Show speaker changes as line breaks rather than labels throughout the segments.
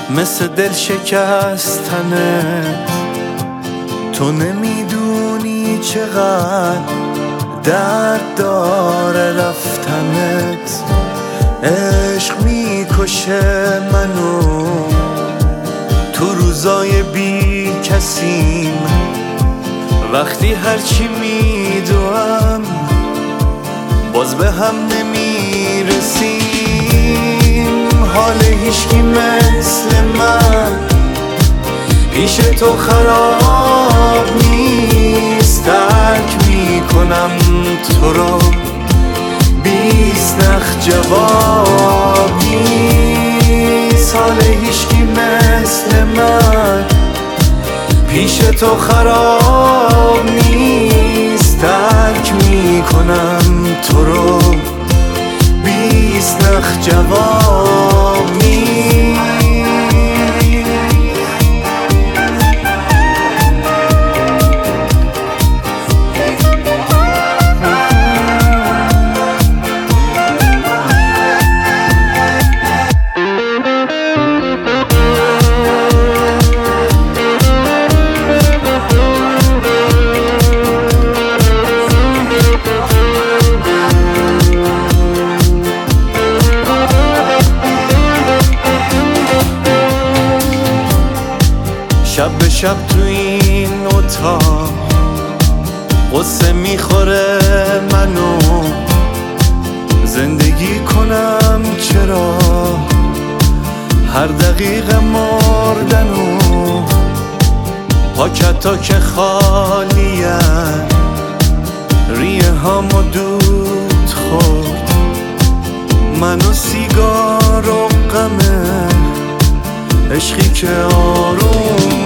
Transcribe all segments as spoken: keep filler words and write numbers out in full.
مثل دل شکستنه. تو نمیدونی چقدر درد داره رفتنت. عشق میکشه منو تو روزای بی کسیم. وقتی هرچی میدوام باز به هم نمیرسیم. حال هیچکی مثل من پیش تو خراب نیست. درک میکنم تو رو بیست نخ جواب نیست. حال هیچکی مثل من پیش تو خراب نیست. درک میکنم تو رو بیست نخ جواب نیست. شب به شب تو این اتاق قصه میخوره منو. زندگی کنم چرا هر دقیقه مردنو. پاکتا که خالیه ریه هامو دود خورد. منو سیگار و غمه عشقی که آروم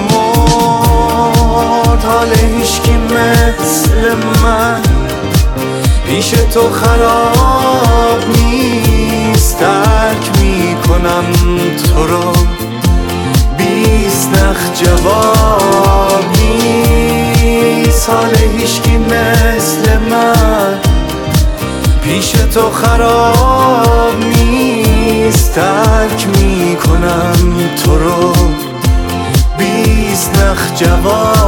مرد. حال هیچکی مثل من پیش تو خراب نیست. درک میکنم تو رو بیست نخ جواب نیست. حال هیچکی مثل من پیش تو خراب نیست. درک میکنم تو رو بیست نخ جواب